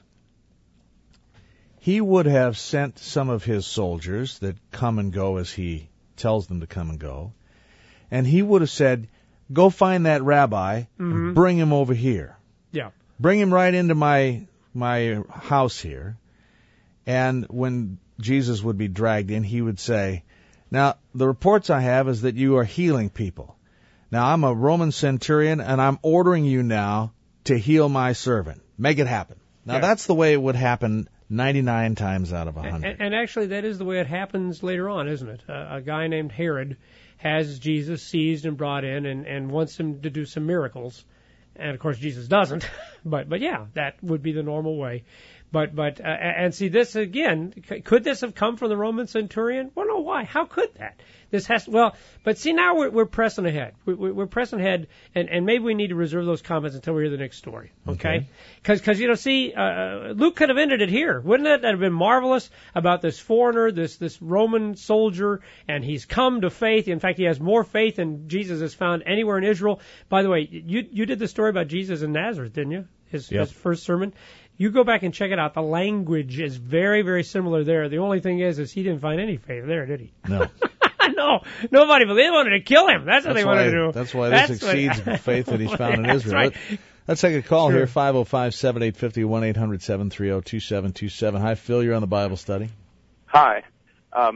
he would have sent some of his soldiers that come and go as he tells them to come and go, and he would have said, go find that rabbi and bring him over here. Yeah. Bring him right into my house here. And when Jesus would be dragged in, he would say, now, the reports I have is that you are healing people. Now, I'm a Roman centurion, and I'm ordering you now to heal my servant. Make it happen. Now, That's the way it would happen 99 times out of 100. And actually, that is the way it happens later on, isn't it? A guy named Herod has Jesus seized and brought in and wants him to do some miracles. And of course Jesus doesn't, but yeah, that would be the normal way. But and see this again, could this have come from the Roman centurion? Well, no, why? How could that? But see now we're pressing ahead. We're pressing ahead, and maybe we need to reserve those comments until we hear the next story, okay? Because Luke could have ended it here, wouldn't it? That have been marvelous about this foreigner, this Roman soldier, and he's come to faith. In fact, he has more faith than Jesus has found anywhere in Israel. By the way, you did the story about Jesus in Nazareth, didn't you? His first sermon. You go back and check it out. The language is very, very similar there. The only thing is he didn't find any faith there, did he? No. No, nobody, but they wanted to kill him. That's what they wanted to do. That's why this exceeds the faith that he's found in Israel. Right. Let's take a call here, 505-7850, 1-800-730-2727. Hi, Phil, you're on the Bible study. Hi.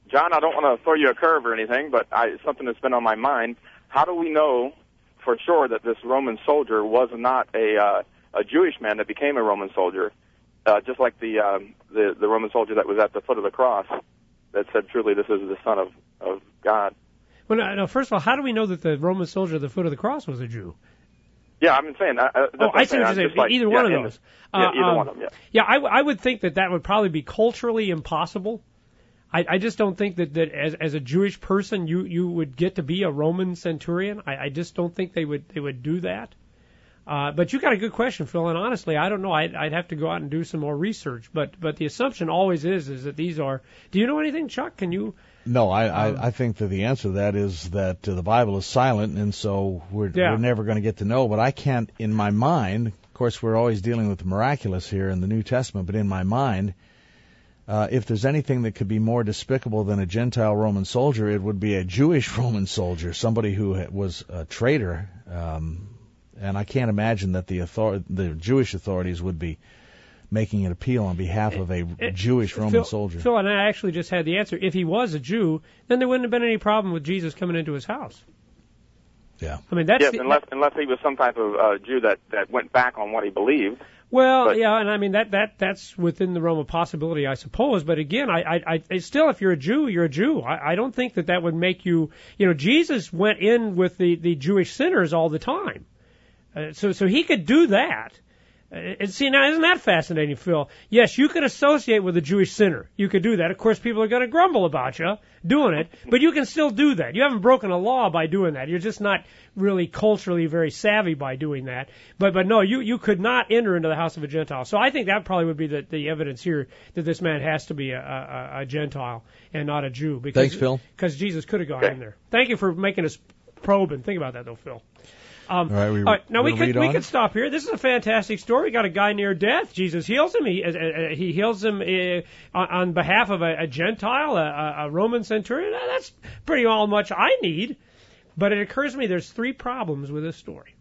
John, I don't want to throw you a curve or anything, but it's something that's been on my mind. How do we know for sure that this Roman soldier was not a Jewish man that became a Roman soldier, just like the Roman soldier that was at the foot of the cross that said, truly, this is the Son of God? Well, no, first of all, how do we know that the Roman soldier at the foot of the cross was a Jew? Yeah, I've been saying that. I see what you're saying. Either one of those. Either one of them, yeah. Yeah, I would think that would probably be culturally impossible. I just don't think that as a Jewish person you would get to be a Roman centurion. I just don't think they would do that. But you got a good question, Phil, and honestly, I don't know. I'd have to go out and do some more research. But the assumption always is that these are. Do you know anything, Chuck? Can you? No, I think that the answer to that is that the Bible is silent, and so we're never going to get to know. But I can't, in my mind, of course, we're always dealing with the miraculous here in the New Testament, but in my mind, if there's anything that could be more despicable than a Gentile Roman soldier, it would be a Jewish Roman soldier, somebody who was a traitor. And I can't imagine that the Jewish authorities would be making an appeal on behalf of a Jewish Roman soldier. Phil, and I actually just had the answer. If he was a Jew, then there wouldn't have been any problem with Jesus coming into his house. Yeah. I mean, that's unless he was some type of Jew that went back on what he believed. Well, yeah, and I mean that's within the realm of possibility, I suppose. But again, I still, if you're a Jew, you're a Jew. I don't think that would make you. Jesus went in with the Jewish sinners all the time, so he could do that. And see, now, isn't that fascinating, Phil? Yes, you could associate with a Jewish sinner. You could do that. Of course, people are going to grumble about you doing it, but you can still do that. You haven't broken a law by doing that. You're just not really culturally very savvy by doing that. But no, you could not enter into the house of a Gentile. So I think that probably would be the evidence here that this man has to be a Gentile and not a Jew. Because, thanks, Phil. Because Jesus could have gone in there. Thank you for making us probe and think about that, though, Phil. All right, now we could stop here. This is a fantastic story. We got a guy near death. Jesus heals him. He heals him on behalf of a Gentile, a Roman centurion. That's pretty all much I need. But it occurs to me there's 3 problems with this story.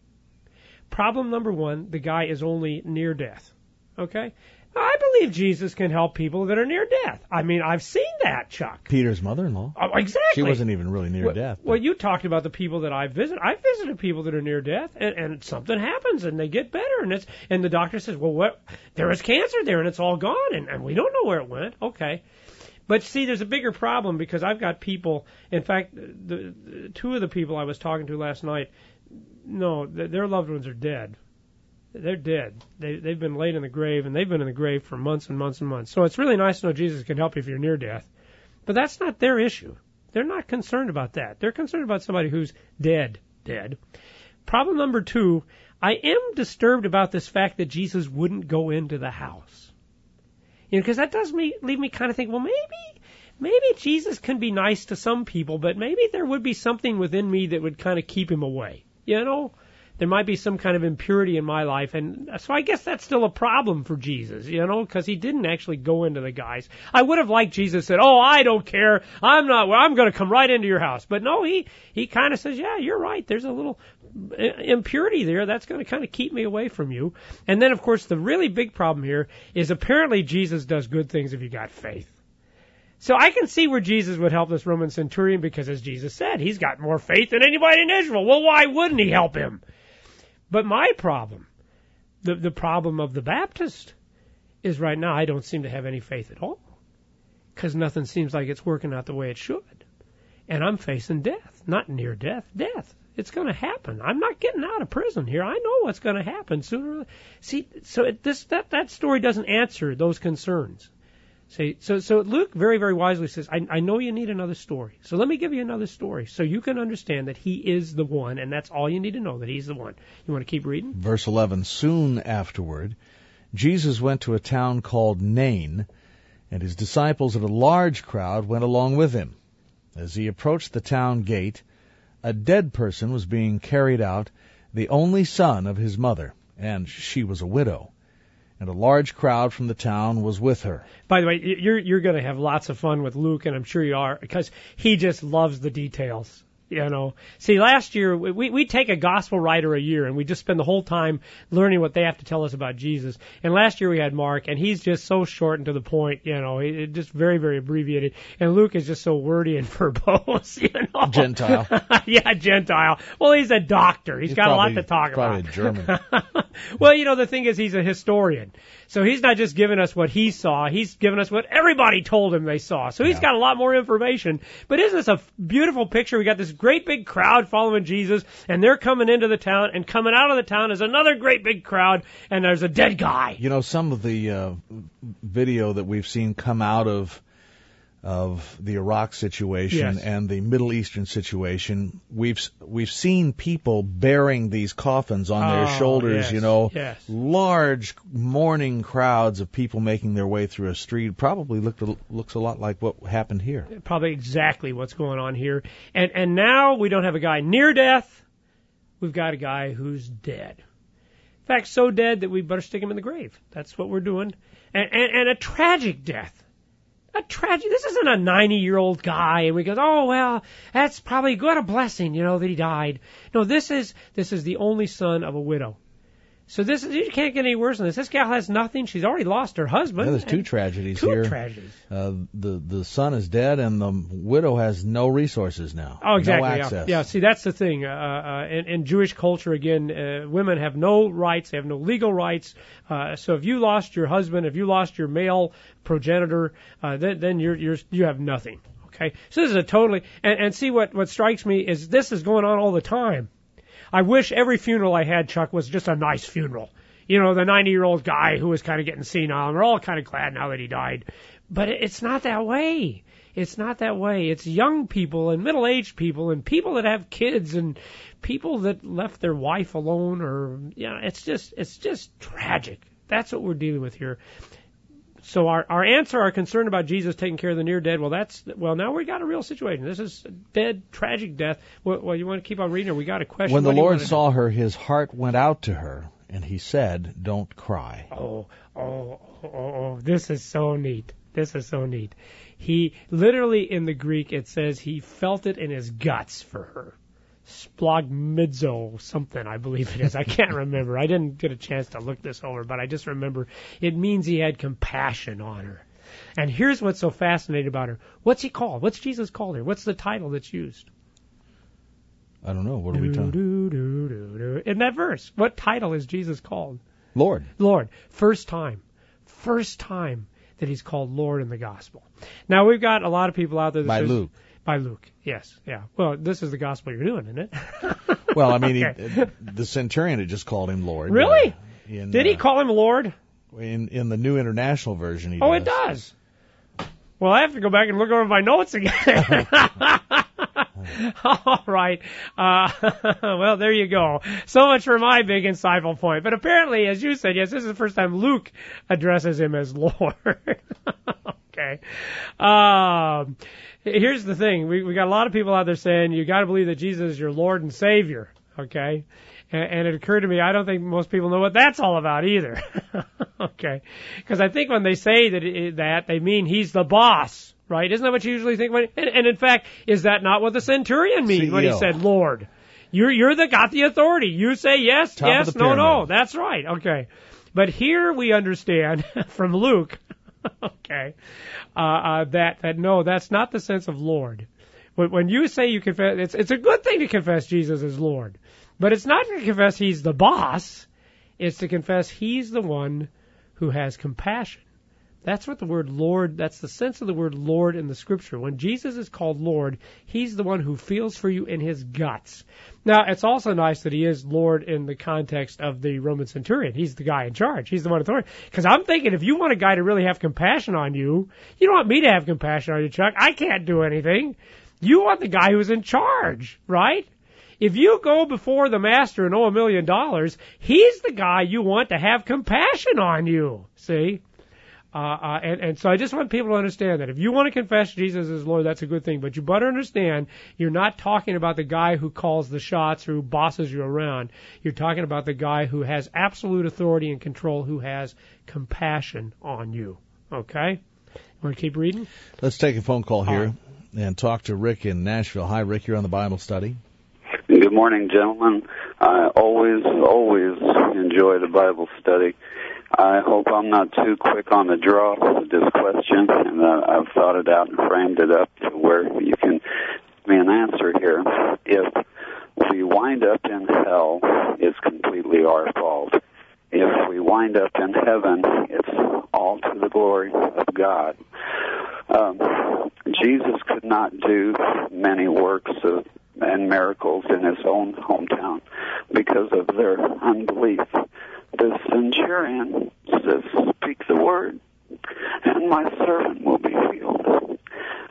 Problem number 1, the guy is only near death. Okay? I believe Jesus can help people that are near death. I mean, I've seen that, Chuck. Peter's mother-in-law. Oh, exactly. She wasn't even really near death. Well, you talked about the people that I visit. I visited people that are near death, and something happens, and they get better, and the doctor says, well, what? There is cancer there, and it's all gone, and we don't know where it went. Okay. But see, there's a bigger problem because I've got people. In fact, the 2 of the people I was talking to last night, no, their loved ones are dead. They're dead. They've been laid in the grave, and they've been in the grave for months and months and months. So it's really nice to know Jesus can help you if you're near death. But that's not their issue. They're not concerned about that. They're concerned about somebody who's dead. Problem number 2, I am disturbed about this fact that Jesus wouldn't go into the house. Because that does leave me kind of thinking, well, maybe Jesus can be nice to some people, but maybe there would be something within me that would kind of keep him away. There might be some kind of impurity in my life, and so I guess that's still a problem for Jesus, because he didn't actually go into the guys. I would have liked Jesus said, "Oh, I don't care, I'm going to come right into your house." But no, he kind of says, "Yeah, you're right. There's a little impurity there that's going to kind of keep me away from you." And then, of course, the really big problem here is apparently Jesus does good things if you got faith. So I can see where Jesus would help this Roman centurion because, as Jesus said, he's got more faith than anybody in Israel. Well, why wouldn't he help him? But my problem, the problem of the Baptist, is right now I don't seem to have any faith at all because nothing seems like it's working out the way it should. And I'm facing death, not near death, death. It's going to happen. I'm not getting out of prison here. I know what's going to happen sooner or later. See, so that story doesn't answer those concerns. See, so Luke very, very wisely says, I know you need another story. So let me give you another story so you can understand that he is the one, and that's all you need to know, that he's the one. You want to keep reading? Verse 11, soon afterward, Jesus went to a town called Nain, and his disciples and a large crowd went along with him. As he approached the town gate, a dead person was being carried out, the only son of his mother, and she was a widow. And a large crowd from the town was with her. By the way, you're going to have lots of fun with Luke, and I'm sure you are, because he just loves the details. You know, see, last year we take a gospel writer a year and we just spend the whole time learning what they have to tell us about Jesus. And last year we had Mark, and he's just so short and to the point. You know, it just very, very abbreviated. And Luke is just so wordy and verbose. You know, Gentile. Yeah, Gentile. Well, he's a doctor. He's got a lot to talk probably about. German. Well, you know, the thing is, he's a historian. So he's not just giving us what he saw, he's giving us what everybody told him they saw. So he's got a lot more information. But isn't this a beautiful picture? We got this great big crowd following Jesus, and they're coming into the town, and coming out of the town is another great big crowd, and there's a dead guy. You know, some of the video that we've seen come out of the Iraq situation and the Middle Eastern situation, we've seen people bearing these coffins on their shoulders, you know, large mourning crowds of people making their way through a street. Probably looks a lot like what happened here. Probably exactly what's going on here. And now we don't have a guy near death. We've got a guy who's dead. In fact, so dead that we better stick him in the grave. That's what we're doing. And a tragic death. A tragic. This isn't a 90-year-old guy, and we go, oh well, that's probably what a blessing, you know, that he died. No, this is the only son of a widow. So you can't get any worse than this. This gal has nothing. She's already lost her husband. Yeah, there's two tragedies here. Two tragedies. The son is dead, and the widow has no resources now. Oh, exactly. No access. Yeah. See, that's the thing. In Jewish culture, again, women have no rights. They have no legal rights. So if you lost your husband, if you lost your male progenitor, then you have nothing. Okay. So this is a totally and see what strikes me is this is going on all the time. I wish every funeral I had, Chuck, was just a nice funeral. You know, the 90-year-old guy who was kind of getting senile, and we're all kind of glad now that he died. But it's not that way. It's not that way. It's young people and middle-aged people and people that have kids and people that left their wife alone, or, you know, it's just tragic. That's what we're dealing with here. So our answer, our concern about Jesus taking care of the near dead, well, now we got a real situation. This is a dead, tragic death. Well, you want to keep on reading, or we got a question? When the Lord saw her, his heart went out to her, and he said, don't cry. Oh, this is so neat. This is so neat. He, literally in the Greek, it says he felt it in his guts for her. Splagmidzo something, I believe it is. I can't remember. I didn't get a chance to look this over, but I just remember it means he had compassion on her. And here's what's so fascinating about her. What's he called? What's Jesus called her? What's the title that's used? I don't know. What are we talking? In that verse, what title is Jesus called? Lord. Lord. First time that he's called Lord in the gospel. Now, we've got a lot of people out there that says, Luke. By Luke, yes, yeah. Well, this is the gospel you're doing, isn't it? Well, I mean, okay. The centurion had just called him Lord. Really? Did he call him Lord? In the New International Version, he does. Oh, it does. Well, I have to go back and look over my notes again. All right. Well, there you go. So much for my big insightful point. But apparently, as you said, yes, this is the first time Luke addresses him as Lord. Okay. Here's the thing. We got a lot of people out there saying you got to believe that Jesus is your Lord and Savior. Okay. And it occurred to me, I don't think most people know what that's all about either. Okay. Because I think when they say that they mean he's the boss, right? Isn't that what you usually think? And in fact, is that not what the centurion meant when he said Lord? You're got the authority. You say yes, Top yes, no. That's right. Okay. But here we understand from Luke, okay, that no, that's not the sense of Lord. When you say you confess, it's a good thing to confess Jesus as Lord. But it's not to confess he's the boss. It's to confess he's the one who has compassion. That's what the word Lord, that's the sense of the word Lord in the Scripture. When Jesus is called Lord, he's the one who feels for you in his guts. Now, it's also nice that he is Lord in the context of the Roman centurion. He's the guy in charge. He's the one authority. Because I'm thinking if you want a guy to really have compassion on you, you don't want me to have compassion on you, Chuck. I can't do anything. You want the guy who's in charge, right? If you go before the master and owe $1 million, he's the guy you want to have compassion on you. See? And so I just want people to understand that if you want to confess Jesus as Lord, that's a good thing. But you better understand you're not talking about the guy who calls the shots, who bosses you around. You're talking about the guy who has absolute authority and control, who has compassion on you. Okay? Want to keep reading? Let's take a phone call here. and talk to Rick in Nashville. Hi, Rick. You're on the Bible study. Good morning, gentlemen. I always enjoy the Bible study. I hope I'm not too quick on the draw with this question, and I've thought it out and framed it up to where you can give me an answer here. If we wind up in hell, it's completely our fault. If we wind up in heaven, it's all to the glory of God. Jesus could not do many works and miracles in his own hometown because of their unbelief. The centurion says, "Speak the word, and my servant will be healed."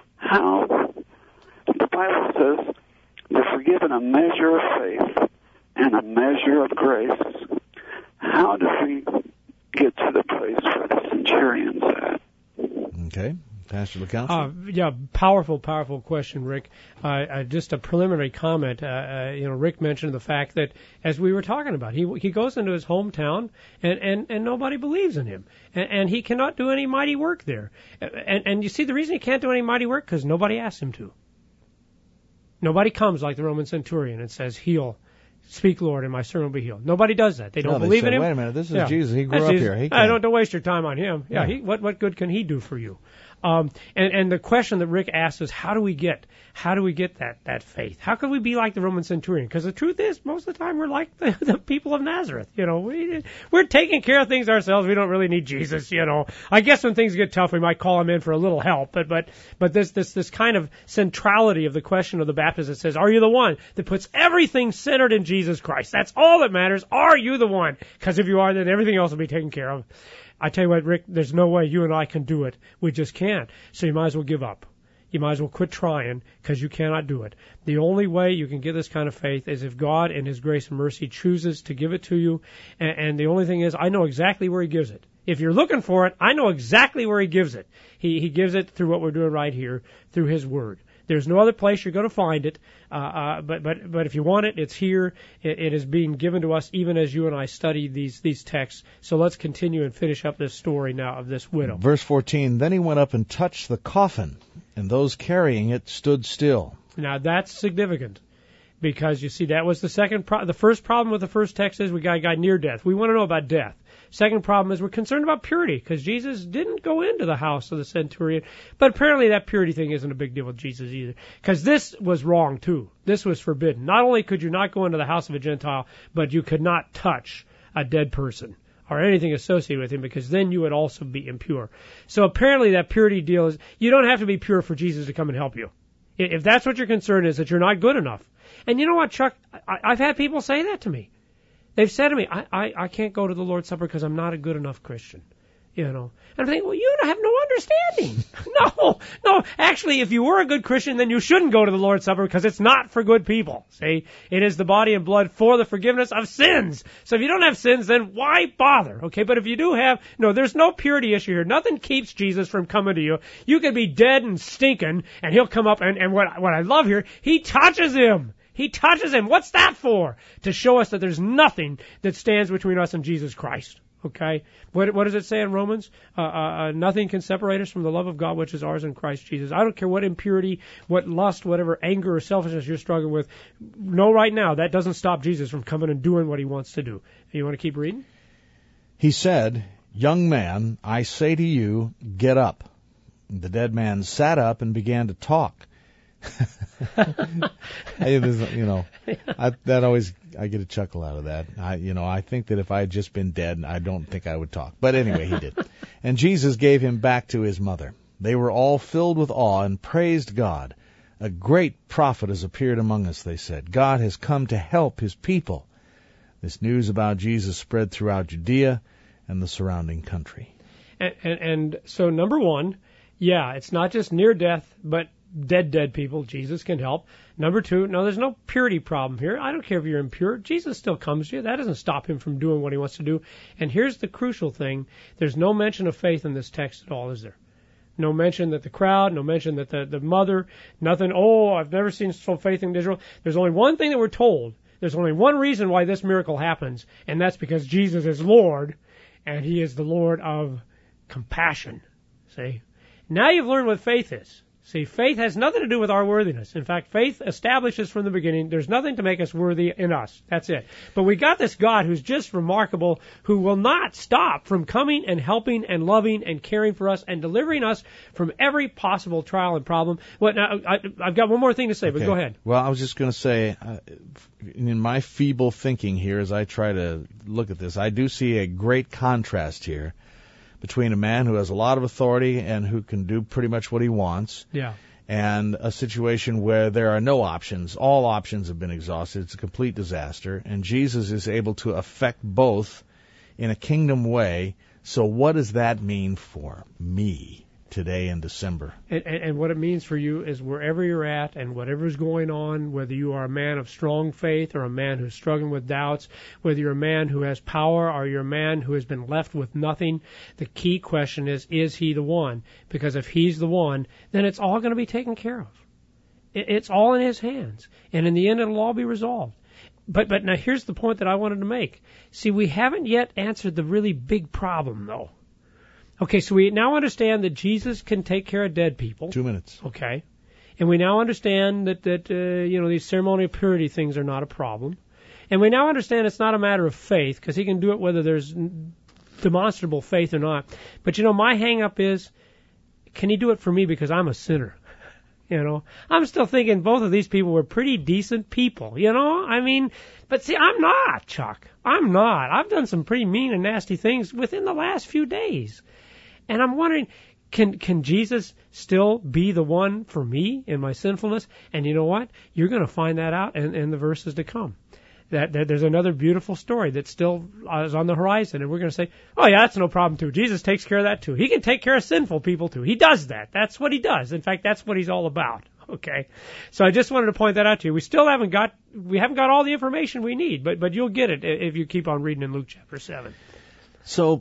How? The Bible says they're forgiven a measure of faith and a measure of grace. How do we get to the place where the centurion's at? Okay. Pastor LeCounsel? Yeah, powerful question, Rick. Just a preliminary comment. Rick mentioned the fact that, as we were talking about, he goes into his hometown and nobody believes in him, and he cannot do any mighty work there. And you see, the reason he can't do any mighty work because nobody asks him to. Nobody comes like the Roman centurion and says, "Heal. Speak, Lord, and my servant will be healed." Nobody does that. They don't believe in him. Wait a minute, this is Jesus. He grew up here. Don't waste your time on him. Yeah. What good can he do for you? And the question that Rick asked is, how do we get that faith? How could we be like the Roman centurion? Because the truth is, most of the time we're like the people of Nazareth. We're taking care of things ourselves. We don't really need Jesus. I guess when things get tough, we might call him in for a little help. But this kind of centrality of the question of the Baptist that says, "Are you the one?" that puts everything centered in Jesus Christ. That's all that matters. Are you the one? Because if you are, then everything else will be taken care of. I tell you what, Rick, there's no way you and I can do it. We just can't. So you might as well give up. You might as well quit trying because you cannot do it. The only way you can get this kind of faith is if God in his grace and mercy chooses to give it to you. And the only thing is, I know exactly where he gives it. If you're looking for it, I know exactly where he gives it. He gives it through what we're doing right here, through his word. There's no other place you're going to find it, but if you want it, it's here. It is being given to us even as you and I study these texts. So let's continue and finish up this story now of this widow. Verse 14, then he went up and touched the coffin, and those carrying it stood still. Now that's significant because, you see, that was the first problem with the first text is we got a guy near death. We want to know about death. Second problem is we're concerned about purity because Jesus didn't go into the house of the centurion. But apparently that purity thing isn't a big deal with Jesus either, because this was wrong too. This was forbidden. Not only could you not go into the house of a Gentile, but you could not touch a dead person or anything associated with him, because then you would also be impure. So apparently that purity deal is, you don't have to be pure for Jesus to come and help you. If that's what your concern is, that you're not good enough. And you know what, Chuck? I've had people say that to me. They've said to me, I can't go to the Lord's Supper because I'm not a good enough Christian. And I'm thinking, well, you have no understanding. No. Actually, if you were a good Christian, then you shouldn't go to the Lord's Supper because it's not for good people. See, it is the body and blood for the forgiveness of sins. So if you don't have sins, then why bother? Okay, but if you do have, there's no purity issue here. Nothing keeps Jesus from coming to you. You can be dead and stinking, and he'll come up, and what I love here, he touches him. He touches him. What's that for? To show us that there's nothing that stands between us and Jesus Christ. Okay? What does it say in Romans? Nothing can separate us from the love of God which is ours in Christ Jesus. I don't care what impurity, what lust, whatever anger or selfishness you're struggling with. Know right now that doesn't stop Jesus from coming and doing what he wants to do. You want to keep reading? He said, "Young man, I say to you, get up." The dead man sat up and began to talk. I get a chuckle out of that. I think that if I had just been dead, I don't think I would talk. But anyway, he did. And Jesus gave him back to his mother. They were all filled with awe and praised God. "A great prophet has appeared among us," they said. "God has come to help his people." This news about Jesus spread throughout Judea and the surrounding country. And so, number one, it's not just near death, but dead people Jesus can help. Number two, no, there's no purity problem here. I don't care if you're impure. Jesus still comes to you. That doesn't stop him from doing what he wants to do. And here's the crucial thing. There's no mention of faith in this text at all, is there? No mention that the crowd, no mention that the mother, nothing, I've never seen so faith in Israel. There's only one thing that we're told. There's only one reason why this miracle happens, and that's because Jesus is Lord, and he is the Lord of compassion. See? Now you've learned what faith is. See, faith has nothing to do with our worthiness. In fact, faith establishes from the beginning there's nothing to make us worthy in us. That's it. But we got this God who's just remarkable, who will not stop from coming and helping and loving and caring for us and delivering us from every possible trial and problem. Well, now, I've got one more thing to say, but go ahead. Well, I was just going to say, in my feeble thinking here, as I try to look at this, I do see a great contrast here between a man who has a lot of authority and who can do pretty much what he wants, and a situation where there are no options. All options have been exhausted. It's a complete disaster, and Jesus is able to affect both in a kingdom way. So what does that mean for me today in December? And what it means for you is wherever you're at and whatever's going on, whether you are a man of strong faith or a man who's struggling with doubts, whether you're a man who has power or you're a man who has been left with nothing, the key question is he the one? Because if he's the one, then it's all going to be taken care of. It's all in his hands. And in the end, it'll all be resolved. But now here's the point that I wanted to make. See, we haven't yet answered the really big problem, though. Okay, so we now understand that Jesus can take care of dead people. 2 minutes. Okay. And we now understand that these ceremonial purity things are not a problem. And we now understand it's not a matter of faith, because he can do it whether there's demonstrable faith or not. But, my hang-up is, can he do it for me because I'm a sinner? I'm still thinking both of these people were pretty decent people, but see, I'm not, Chuck. I'm not. I've done some pretty mean and nasty things within the last few days. And I'm wondering, can Jesus still be the one for me in my sinfulness? And you know what? You're going to find that out in the verses to come. That there's another beautiful story that still is on the horizon, and we're going to say, oh yeah, that's no problem too. Jesus takes care of that too. He can take care of sinful people too. He does that. That's what he does. In fact, that's what he's all about. Okay, so I just wanted to point that out to you. We haven't got all the information we need, but you'll get it if you keep on reading in Luke chapter 7. So,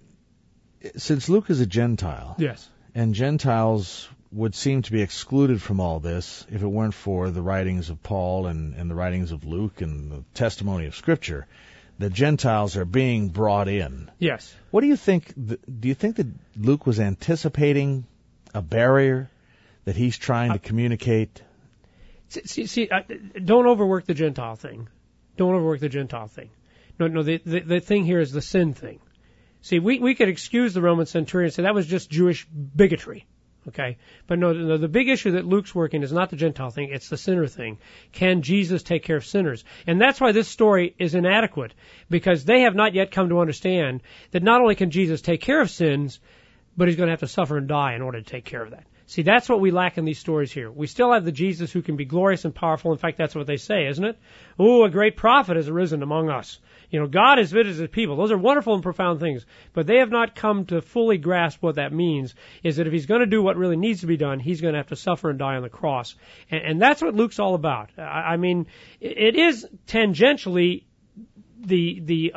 since Luke is a Gentile, yes, and Gentiles would seem to be excluded from all this if it weren't for the writings of Paul and the writings of Luke and the testimony of Scripture, the Gentiles are being brought in. Yes. What do you think? Do you think that Luke was anticipating a barrier that he's trying to communicate? See, don't overwork the Gentile thing. Don't overwork the Gentile thing. No, the thing here is the sin thing. See, we could excuse the Roman centurion and say that was just Jewish bigotry. Okay, but no, the big issue that Luke's working is not the Gentile thing, it's the sinner thing. Can Jesus take care of sinners? And that's why this story is inadequate, because they have not yet come to understand that not only can Jesus take care of sins, but he's going to have to suffer and die in order to take care of that. See, that's what we lack in these stories here. We still have the Jesus who can be glorious and powerful. In fact, that's what they say, isn't it? Oh, a great prophet has arisen among us. God has visited his people. Those are wonderful and profound things. But they have not come to fully grasp what that means, is that if he's going to do what really needs to be done, he's going to have to suffer and die on the cross. And that's what Luke's all about. I mean, it is tangentially the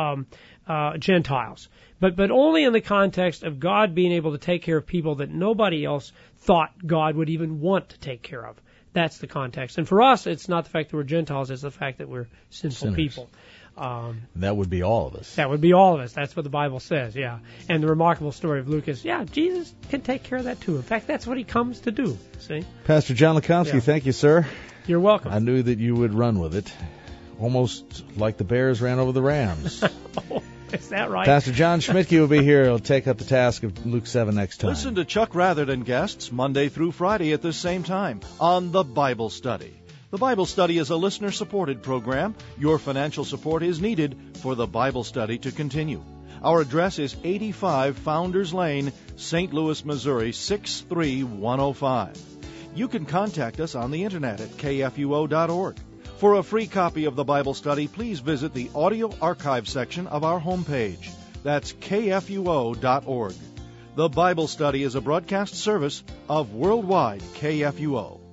Gentiles. But only in the context of God being able to take care of people that nobody else thought God would even want to take care of. That's the context. And for us, it's not the fact that we're Gentiles, it's the fact that we're sinful people. That would be all of us. That would be all of us. That's what the Bible says, yeah. And the remarkable story of Luke is, Jesus can take care of that too. In fact, that's what he comes to do, see? Pastor John Lekonsky, Thank you, sir. You're welcome. I knew that you would run with it, almost like the Bears ran over the Rams. Oh, is that right? Pastor John Schmidtke will be here. He'll take up the task of Luke 7 next time. Listen to Chuck Rather and guests Monday through Friday at this same time on The Bible Study. The Bible Study is a listener-supported program. Your financial support is needed for the Bible Study to continue. Our address is 85 Founders Lane, St. Louis, Missouri, 63105. You can contact us on the internet at kfuo.org. For a free copy of the Bible Study, please visit the audio archive section of our homepage. That's kfuo.org. The Bible Study is a broadcast service of Worldwide KFUO.